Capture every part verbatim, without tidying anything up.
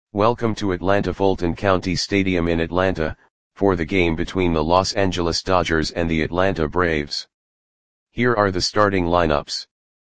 Welcome to Atlanta Fulton County Stadium in Atlanta, for the game between the Los Angeles Dodgers and the Atlanta Braves. Here are the starting lineups.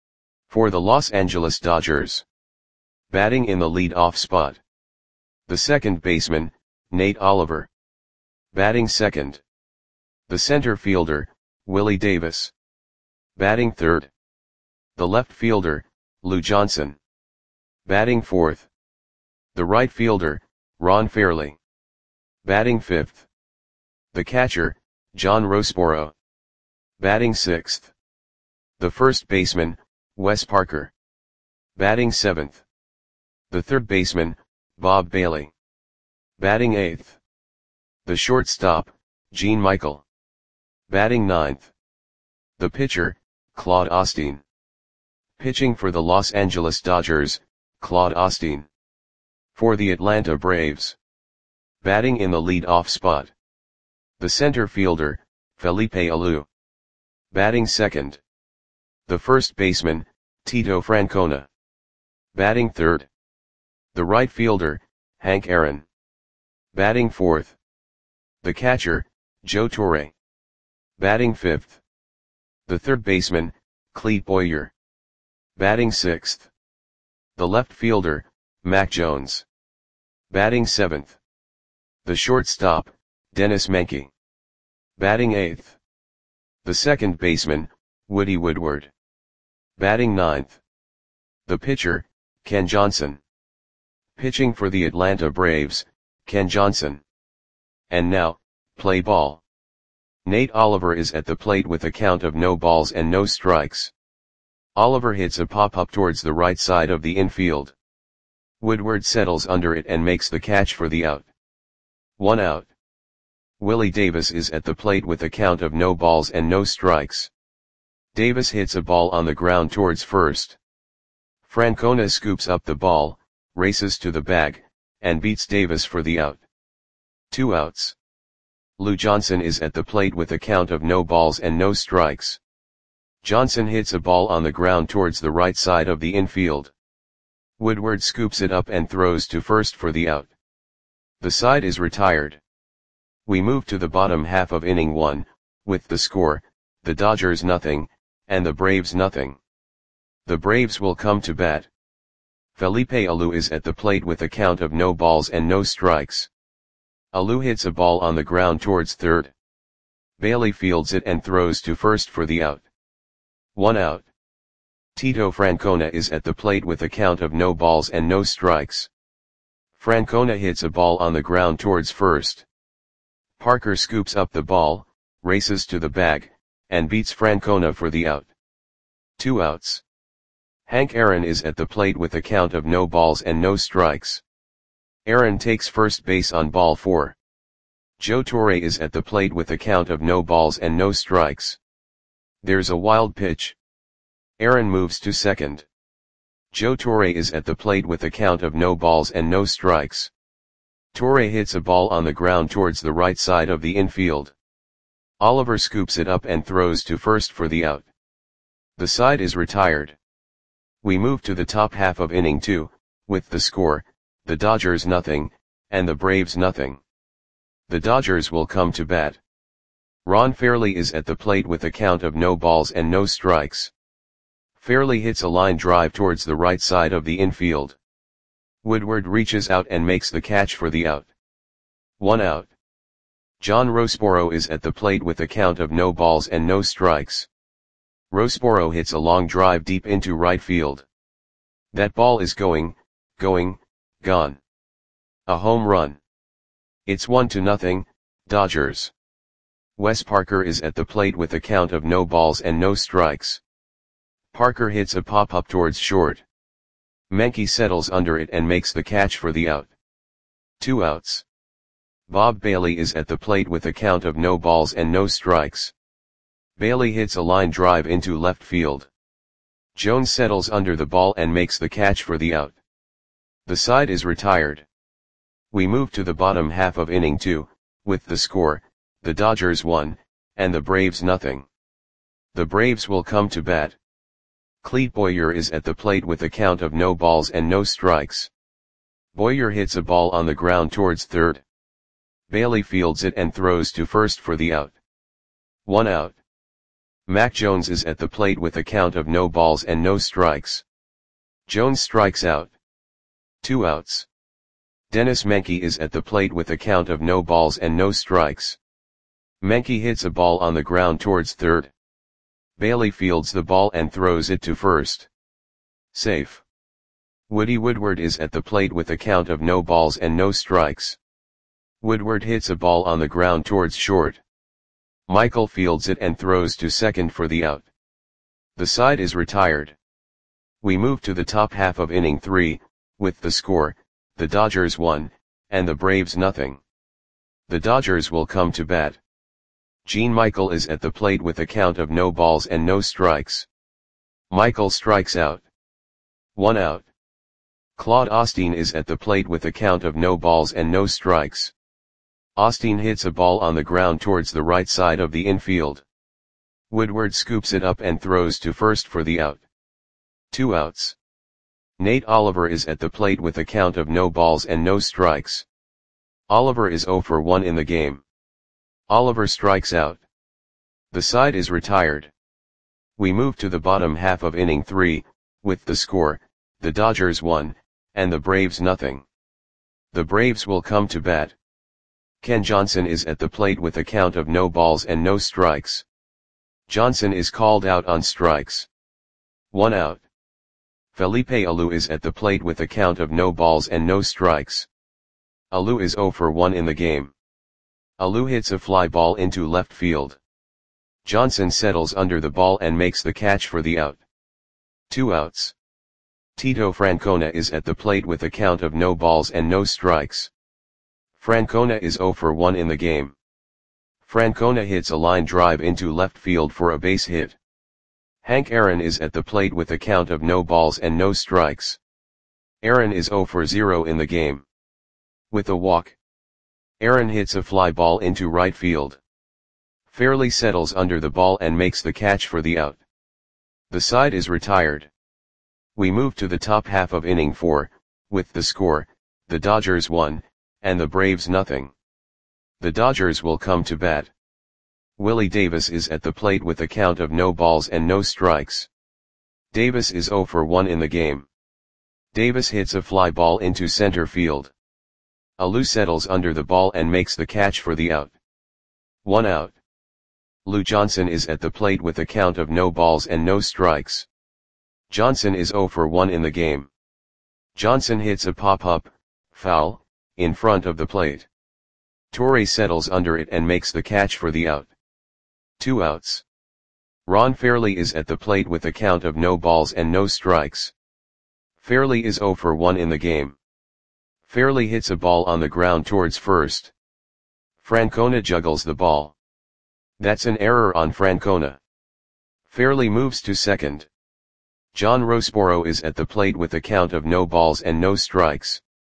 For the Los Angeles Dodgers. Batting in the lead-off spot. The second baseman, Nate Oliver. Batting second. The center fielder, Willie Davis. Batting third. The left fielder, Lou Johnson. Batting fourth. The right fielder, Ron Fairly. Batting fifth. The catcher, John Roseboro. Batting sixth. The first baseman, Wes Parker. Batting seventh. The third baseman, Bob Bailey. Batting eighth. The shortstop, Gene Michael. Batting ninth. The pitcher, Claude Osteen. Pitching for the Los Angeles Dodgers, Claude Osteen. For the Atlanta Braves. Batting in the lead-off spot. The center fielder, Felipe Alou. Batting second. The first baseman, Tito Francona. Batting third. The right fielder, Hank Aaron. Batting fourth. The catcher, Joe Torre. Batting fifth. The third baseman, Clete Boyer. Batting sixth. The left fielder, Mac Jones. Batting seventh. The shortstop, Dennis Menke. Batting eighth. The second baseman, Woody Woodward. Batting ninth. The pitcher, Ken Johnson. Pitching for the Atlanta Braves, Ken Johnson. And now, play ball. Nate Oliver is at the plate with a count of no balls and no strikes. Oliver hits a pop-up towards the right side of the infield. Woodward settles under it and makes the catch for the out. One out. Willie Davis is at the plate with a count of no balls and no strikes. Davis hits a ball on the ground towards first. Francona scoops up the ball, races to the bag, and beats Davis for the out. Two outs. Lou Johnson is at the plate with a count of no balls and no strikes. Johnson hits a ball on the ground towards the right side of the infield. Woodward scoops it up and throws to first for the out. The side is retired. We move to the bottom half of inning one, with the score, the Dodgers nothing, and the Braves nothing. The Braves will come to bat. Felipe Alou is at the plate with a count of no balls and no strikes. Alou hits a ball on the ground towards third. Bailey fields it and throws to first for the out. One out. Tito Francona is at the plate with a count of no balls and no strikes. Francona hits a ball on the ground towards first. Parker scoops up the ball, races to the bag, and beats Francona for the out. Two outs. Hank Aaron is at the plate with a count of no balls and no strikes. Aaron takes first base on ball four. Joe Torre is at the plate with a count of no balls and no strikes. There's a wild pitch. Aaron moves to second. Joe Torre is at the plate with a count of no balls and no strikes. Torre hits a ball on the ground towards the right side of the infield. Oliver scoops it up and throws to first for the out. The side is retired. We move to the top half of inning two, with the score, the Dodgers nothing, and the Braves nothing. The Dodgers will come to bat. Ron Fairly is at the plate with a count of no balls and no strikes. Fairly hits a line drive towards the right side of the infield. Woodward reaches out and makes the catch for the out. One out. John Roseboro is at the plate with a count of no balls and no strikes. Roseboro hits a long drive deep into right field. That ball is going, going, gone. A home run. It's one to nothing, Dodgers. Wes Parker is at the plate with a count of no balls and no strikes. Parker hits a pop-up towards short. Menke settles under it and makes the catch for the out. Two outs. Bob Bailey is at the plate with a count of no balls and no strikes. Bailey hits a line drive into left field. Jones settles under the ball and makes the catch for the out. The side is retired. We move to the bottom half of inning two, with the score, the Dodgers one, and the Braves nothing. The Braves will come to bat. Clete Boyer is at the plate with a count of no balls and no strikes. Boyer hits a ball on the ground towards third. Bailey fields it and throws to first for the out. One out. Mac Jones is at the plate with a count of no balls and no strikes. Jones strikes out. Two outs. Dennis Menke is at the plate with a count of no balls and no strikes. Menke hits a ball on the ground towards third. Bailey fields the ball and throws it to first. Safe. Woody Woodward is at the plate with a count of no balls and no strikes. Woodward hits a ball on the ground towards short. Michael fields it and throws to second for the out. The side is retired. We move to the top half of inning three, with the score, the Dodgers one, and the Braves nothing. The Dodgers will come to bat. Gene Michael is at the plate with a count of no balls and no strikes. Michael strikes out. One out. Claude Osteen is at the plate with a count of no balls and no strikes. Osteen hits a ball on the ground towards the right side of the infield. Woodward scoops it up and throws to first for the out. Two outs. Nate Oliver is at the plate with a count of no balls and no strikes. Oliver is oh for one in the game. Oliver strikes out. The side is retired. We move to the bottom half of inning three, with the score, the Dodgers one, and the Braves nothing. The Braves will come to bat. Ken Johnson is at the plate with a count of no balls and no strikes. Johnson is called out on strikes. One out. Felipe Alou is at the plate with a count of no balls and no strikes. Alou is oh for one in the game. Alou hits a fly ball into left field. Johnson settles under the ball and makes the catch for the out. Two outs. Tito Francona is at the plate with a count of no balls and no strikes. Francona is oh for one in the game. Francona hits a line drive into left field for a base hit. Hank Aaron is at the plate with a count of no balls and no strikes. Aaron is oh for zero in the game. With a walk, Aaron hits a fly ball into right field. Fairley settles under the ball and makes the catch for the out. The side is retired. We move to the top half of inning four, with the score, the Dodgers one, and the Braves nothing. The Dodgers will come to bat. Willie Davis is at the plate with a count of no balls and no strikes. Davis is oh for one in the game. Davis hits a fly ball into center field. Alou settles under the ball and makes the catch for the out. One out. Lou Johnson is at the plate with a count of no balls and no strikes. Johnson is oh for one in the game. Johnson hits a pop-up, foul, in front of the plate. Torre settles under it and makes the catch for the out. Two outs. Ron Fairley is at the plate with a count of no balls and no strikes. Fairley is oh for one in the game. Fairley hits a ball on the ground towards first. Francona juggles the ball. That's an error on Francona. Fairley moves to second. John Rosboro is at the plate with a count of no balls and no strikes.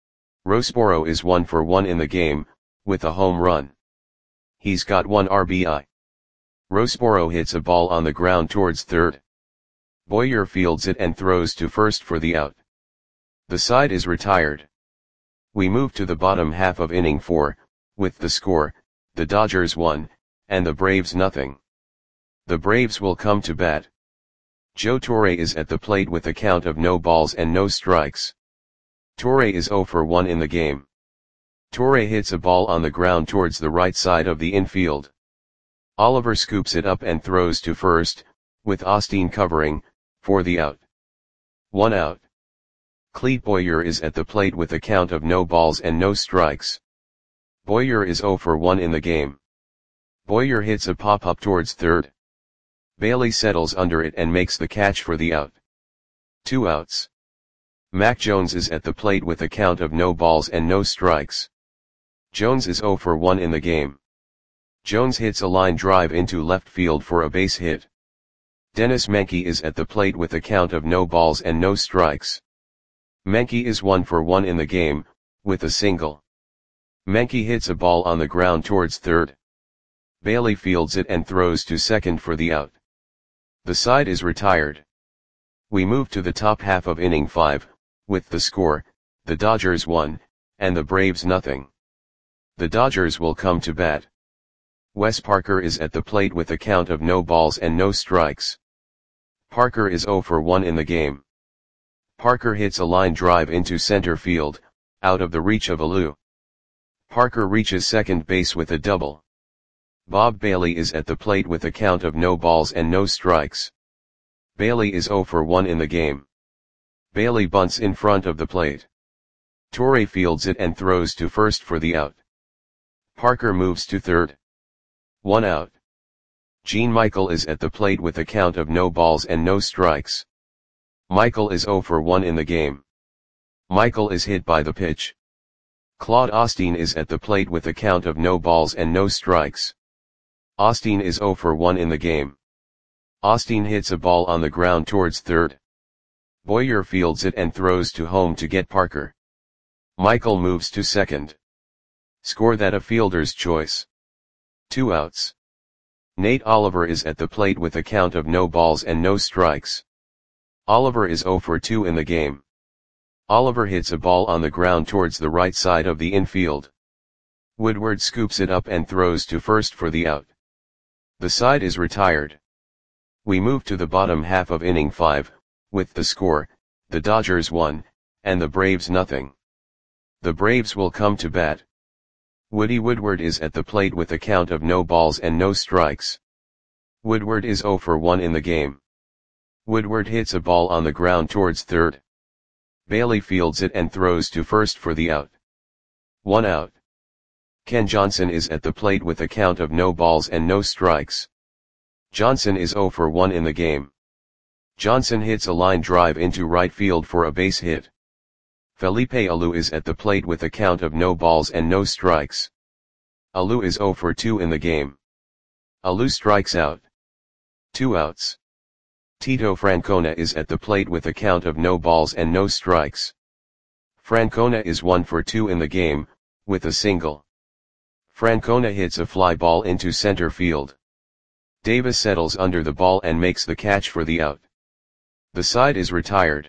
Rosboro is one for one in the game, with a home run. He's got one R B I. Rosboro hits a ball on the ground towards third. Boyer fields it and throws to first for the out. The side is retired. We move to the bottom half of inning four, with the score, the Dodgers one, and the Braves nothing. The Braves will come to bat. Joe Torre is at the plate with a count of no balls and no strikes. Torre is oh for one in the game. Torre hits a ball on the ground towards the right side of the infield. Oliver scoops it up and throws to first, with Osteen covering, for the out. One out. Clete Boyer is at the plate with a count of no balls and no strikes. Boyer is oh for one in the game. Boyer hits a pop-up towards third. Bailey settles under it and makes the catch for the out. Two outs. Mac Jones is at the plate with a count of no balls and no strikes. Jones is oh for one in the game. Jones hits a line drive into left field for a base hit. Dennis Menke is at the plate with a count of no balls and no strikes. Menke is one for one in the game, with a single. Menke hits a ball on the ground towards third. Bailey fields it and throws to second for the out. The side is retired. We move to the top half of inning five, with the score, the Dodgers one, and the Braves nothing. The Dodgers will come to bat. Wes Parker is at the plate with a count of no balls and no strikes. Parker is oh for one in the game. Parker hits a line drive into center field, out of the reach of Alou. Parker reaches second base with a double. Bob Bailey is at the plate with a count of no balls and no strikes. Bailey is oh for one in the game. Bailey bunts in front of the plate. Torre fields it and throws to first for the out. Parker moves to third. One out. Gene Michael is at the plate with a count of no balls and no strikes. Michael is oh for one in the game. Michael is hit by the pitch. Claude Osteen is at the plate with a count of no balls and no strikes. Osteen is oh for one in the game. Osteen hits a ball on the ground towards third. Boyer fields it and throws to home to get Parker. Michael moves to second. Score that a fielder's choice. Two outs. Nate Oliver is at the plate with a count of no balls and no strikes. Oliver is oh for two in the game. Oliver hits a ball on the ground towards the right side of the infield. Woodward scoops it up and throws to first for the out. The side is retired. We move to the bottom half of inning five, with the score, the Dodgers one, and the Braves nothing. The Braves will come to bat. Woody Woodward is at the plate with a count of no balls and no strikes. Woodward is oh for one in the game. Woodward hits a ball on the ground towards third. Bailey fields it and throws to first for the out. One out. Ken Johnson is at the plate with a count of no balls and no strikes. Johnson is oh for one in the game. Johnson hits a line drive into right field for a base hit. Felipe Alou is at the plate with a count of no balls and no strikes. Alou is oh for two in the game. Alou strikes out. Two outs. Tito Francona is at the plate with a count of no balls and no strikes. Francona is one for two in the game, with a single. Francona hits a fly ball into center field. Davis settles under the ball and makes the catch for the out. The side is retired.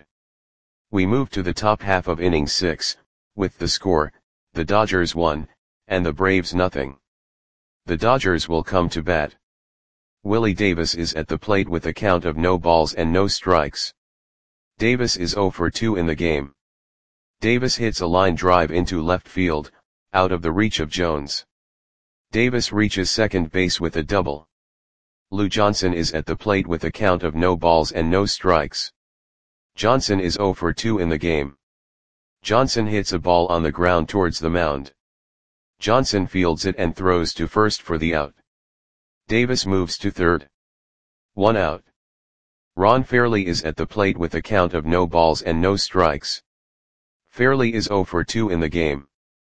We move to the top half of inning six, with the score, the Dodgers one, and the Braves nothing. The Dodgers will come to bat. Willie Davis is at the plate with a count of no balls and no strikes. Davis is oh for two in the game. Davis hits a line drive into left field, out of the reach of Jones. Davis reaches second base with a double. Lou Johnson is at the plate with a count of no balls and no strikes. Johnson is oh for two in the game. Johnson hits a ball on the ground towards the mound. Johnson fields it and throws to first for the out. Davis moves to third. One out. Ron Fairley is at the plate with a count of no balls and no strikes. Fairley is oh for two in the game.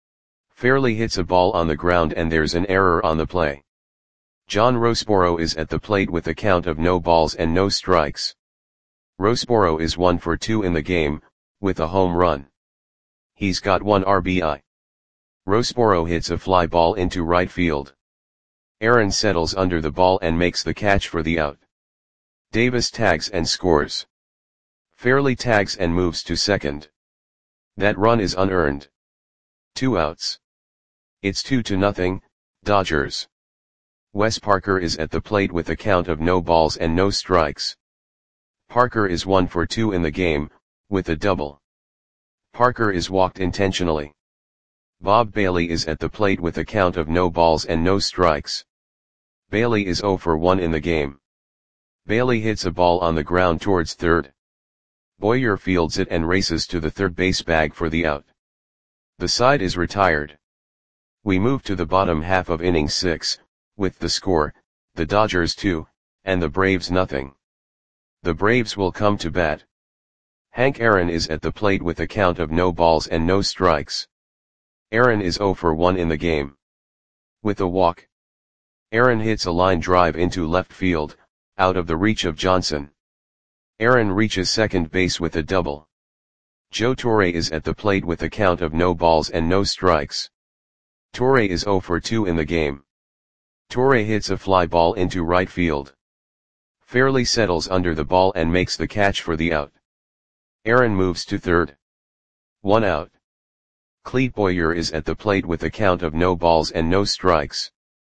Fairley hits a ball on the ground and there's an error on the play. John Roseboro is at the plate with a count of no balls and no strikes. Roseboro is one for two in the game, with a home run. He's got one R B I. Roseboro hits a fly ball into right field. Aaron settles under the ball and makes the catch for the out. Davis tags and scores. Fairley tags and moves to second. That run is unearned. Two outs. It's two to nothing, Dodgers. Wes Parker is at the plate with a count of no balls and no strikes. Parker is one for two in the game, with a double. Parker is walked intentionally. Bob Bailey is at the plate with a count of no balls and no strikes. Bailey is oh for one in the game. Bailey hits a ball on the ground towards third. Boyer fields it and races to the third base bag for the out. The side is retired. We move to the bottom half of inning six, with the score, the Dodgers two, and the Braves nothing. The Braves will come to bat. Hank Aaron is at the plate with a count of no balls and no strikes. Aaron is oh for one in the game. With a walk. Aaron hits a line drive into left field, out of the reach of Johnson. Aaron reaches second base with a double. Joe Torre is at the plate with a count of no balls and no strikes. Torre is oh for two in the game. Torre hits a fly ball into right field. Fairley settles under the ball and makes the catch for the out. Aaron moves to third. One out. Clete Boyer is at the plate with a count of no balls and no strikes.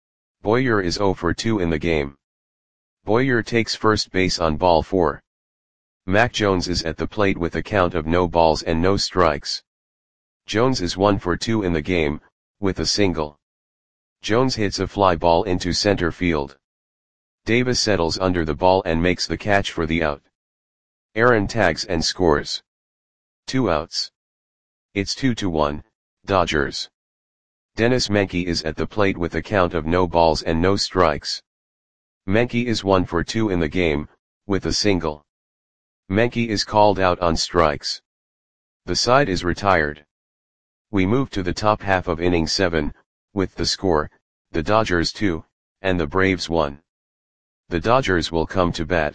Boyer is zero for two in the game. Boyer takes first base on ball four. Mac Jones is at the plate with a count of no balls and no strikes. Jones is one for two in the game, with a single. Jones hits a fly ball into center field. Davis settles under the ball and makes the catch for the out. Aaron tags and scores. Two outs. It's two to one, Dodgers. Dennis Menke is at the plate with a count of no balls and no strikes. Menke is one for two in the game, with a single. Menke is called out on strikes. The side is retired. We move to the top half of inning seven, with the score, the Dodgers two, and the Braves one. The Dodgers will come to bat.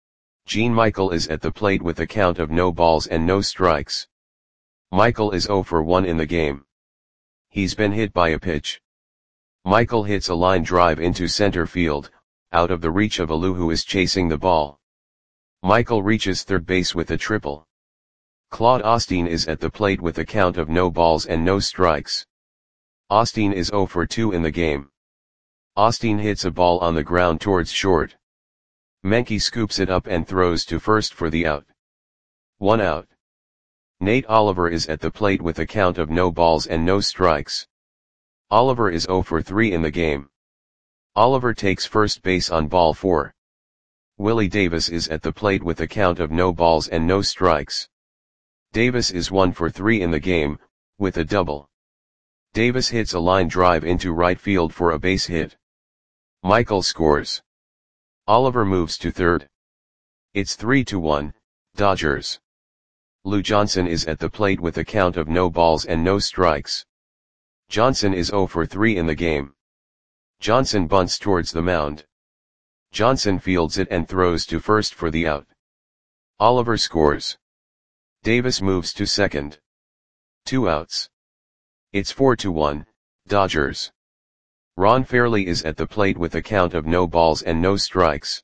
Gene Michael is at the plate with a count of no balls and no strikes. Michael is zero for one in the game. He's been hit by a pitch. Michael hits a line drive into center field, out of the reach of Alou, who is chasing the ball. Michael reaches third base with a triple. Claude Osteen is at the plate with a count of no balls and no strikes. Osteen is zero for two in the game. Osteen hits a ball on the ground towards short. Menke scoops it up and throws to first for the out. One out. Nate Oliver is at the plate with a count of no balls and no strikes. Oliver is zero for three in the game. Oliver takes first base on ball four. Willie Davis is at the plate with a count of no balls and no strikes. Davis is one for three in the game, with a double. Davis hits a line drive into right field for a base hit. Michael scores. Oliver moves to third. It's three to one, Dodgers. Lou Johnson is at the plate with a count of no balls and no strikes. Johnson is zero for three in the game. Johnson bunts towards the mound. Johnson fields it and throws to first for the out. Oliver scores. Davis moves to second. Two outs. It's four to one, Dodgers. Ron Fairly is at the plate with a count of no balls and no strikes.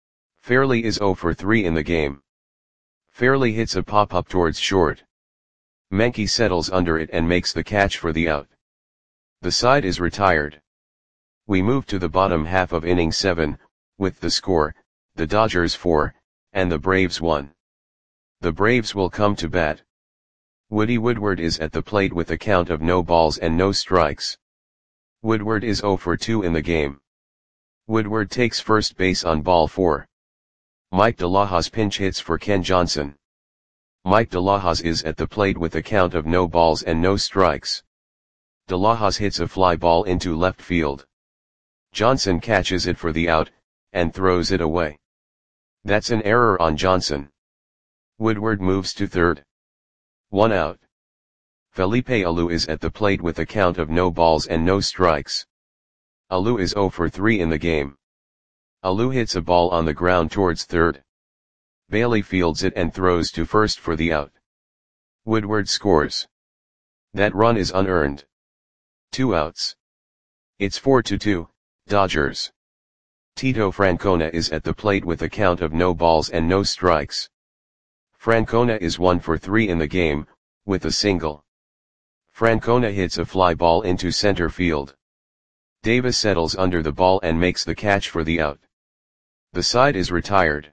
Fairly is zero for three in the game. Fairly hits a pop-up towards short. Menke settles under it and makes the catch for the out. The side is retired. We move to the bottom half of inning seven, with the score, the Dodgers four, and the Braves one. The Braves will come to bat. Woody Woodward is at the plate with a count of no balls and no strikes. Woodward is zero for two in the game. Woodward takes first base on ball four. Mike DeLahoz pinch hits for Ken Johnson. Mike DeLahoz is at the plate with a count of no balls and no strikes. DeLahoz hits a fly ball into left field. Johnson catches it for the out, and throws it away. That's an error on Johnson. Woodward moves to third. One out. Felipe Alou is at the plate with a count of no balls and no strikes. Alou is zero for three in the game. Alou hits a ball on the ground towards third. Bailey fields it and throws to first for the out. Woodward scores. That run is unearned. Two outs. It's four to two, Dodgers. Tito Francona is at the plate with a count of no balls and no strikes. Francona is one for three in the game, with a single. Francona hits a fly ball into center field. Davis settles under the ball and makes the catch for the out. The side is retired.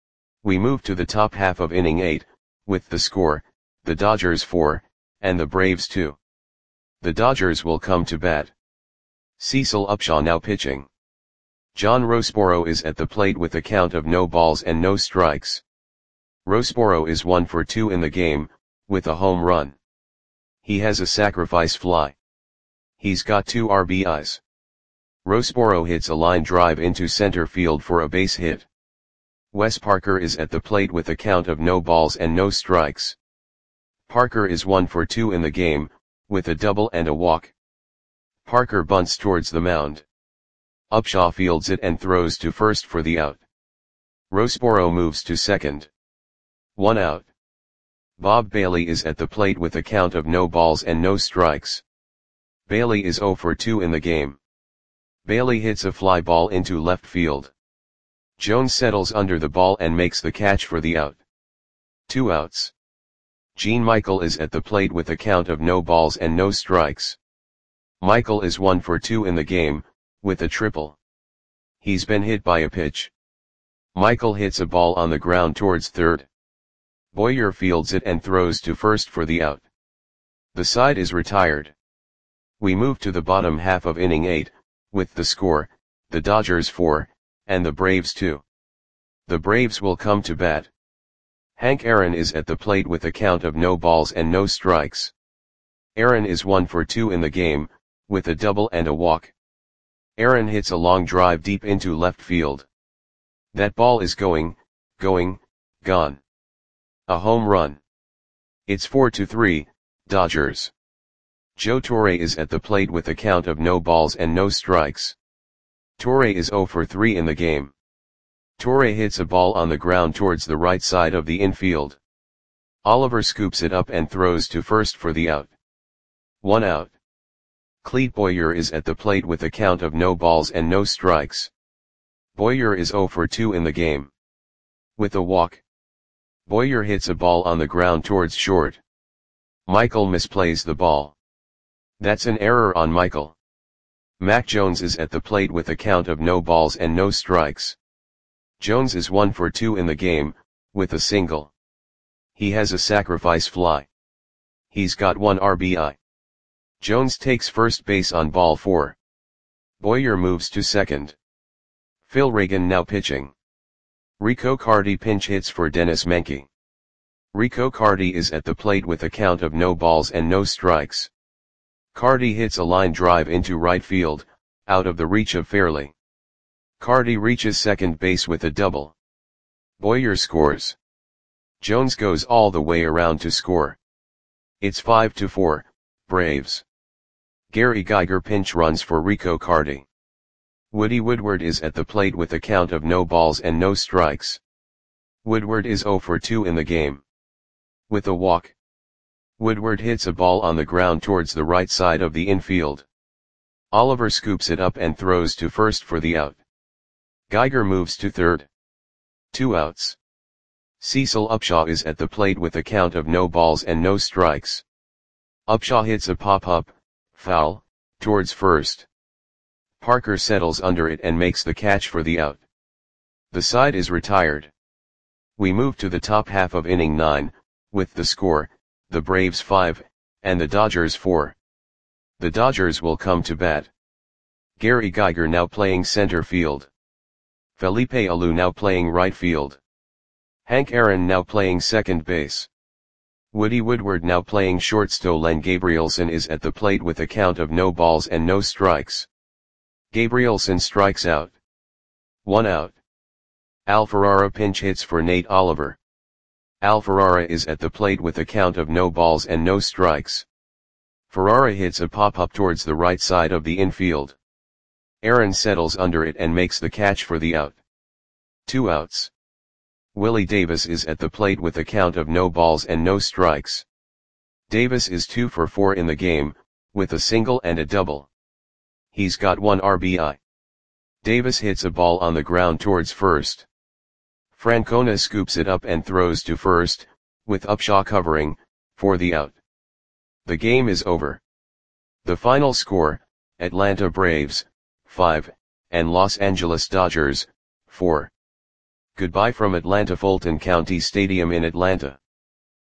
We move to the top half of inning eight, with the score, the Dodgers four, and the Braves two. The Dodgers will come to bat. Cecil Upshaw now pitching. John Roseboro is at the plate with a count of no balls and no strikes. Roseboro is one for two in the game, with a home run. He has a sacrifice fly. He's got two R B Is. Roseboro hits a line drive into center field for a base hit. Wes Parker is at the plate with a count of no balls and no strikes. Parker is one for two in the game, with a double and a walk. Parker bunts towards the mound. Upshaw fields it and throws to first for the out. Roseboro moves to second. One out. Bob Bailey is at the plate with a count of no balls and no strikes. Bailey is zero for two in the game. Bailey hits a fly ball into left field. Jones settles under the ball and makes the catch for the out. Two outs. Gene Michael is at the plate with a count of no balls and no strikes. Michael is one for two in the game, with a triple. He's been hit by a pitch. Michael hits a ball on the ground towards third. Boyer fields it and throws to first for the out. The side is retired. We move to the bottom half of inning eight, with the score, the Dodgers four, and the Braves two. The Braves will come to bat. Hank Aaron is at the plate with a count of no balls and no strikes. Aaron is one for two in the game, with a double and a walk. Aaron hits a long drive deep into left field. That ball is going, going, gone. A home run. It's four to three, Dodgers. Joe Torre is at the plate with a count of no balls and no strikes. Torre is zero for three in the game. Torre hits a ball on the ground towards the right side of the infield. Oliver scoops it up and throws to first for the out. One out. Clete Boyer is at the plate with a count of no balls and no strikes. Boyer is zero for two in the game. With a walk. Boyer hits a ball on the ground towards short. Michael misplays the ball. That's an error on Michael. Mac Jones is at the plate with a count of no balls and no strikes. Jones is one for two in the game, with a single. He has a sacrifice fly. He's got one R B I. Jones takes first base on ball four. Boyer moves to second. Phil Reagan now pitching. Rico Cardi pinch hits for Dennis Menke. Rico Cardi is at the plate with a count of no balls and no strikes. Cardi hits a line drive into right field, out of the reach of Fairley. Cardi reaches second base with a double. Boyer scores. Jones goes all the way around to score. It's five to four, Braves. Gary Geiger pinch runs for Rico Cardi. Woody Woodward is at the plate with a count of no balls and no strikes. Woodward is zero for two in the game. With a walk. Woodward hits a ball on the ground towards the right side of the infield. Oliver scoops it up and throws to first for the out. Geiger moves to third. Two outs. Cecil Upshaw is at the plate with a count of no balls and no strikes. Upshaw hits a pop-up, foul, towards first. Parker settles under it and makes the catch for the out. The side is retired. We move to the top half of inning nine, with the score, the Braves five, and the Dodgers four. The Dodgers will come to bat. Gary Geiger now playing center field. Felipe Alou now playing right field. Hank Aaron now playing second base. Woody Woodward now playing shortstop. Len Gabrielson is at the plate with a count of no balls and no strikes. Gabrielson strikes out. One out. Al Ferrara pinch hits for Nate Oliver. Al Ferrara is at the plate with a count of no balls and no strikes. Ferrara hits a pop-up towards the right side of the infield. Aaron settles under it and makes the catch for the out. Two outs. Willie Davis is at the plate with a count of no balls and no strikes. Davis is two for four in the game, with a single and a double. He's got one R B I. Davis hits a ball on the ground towards first. Francona scoops it up and throws to first, with Upshaw covering, for the out. The game is over. The final score, Atlanta Braves, five, and Los Angeles Dodgers, four. Goodbye from Atlanta Fulton County Stadium in Atlanta.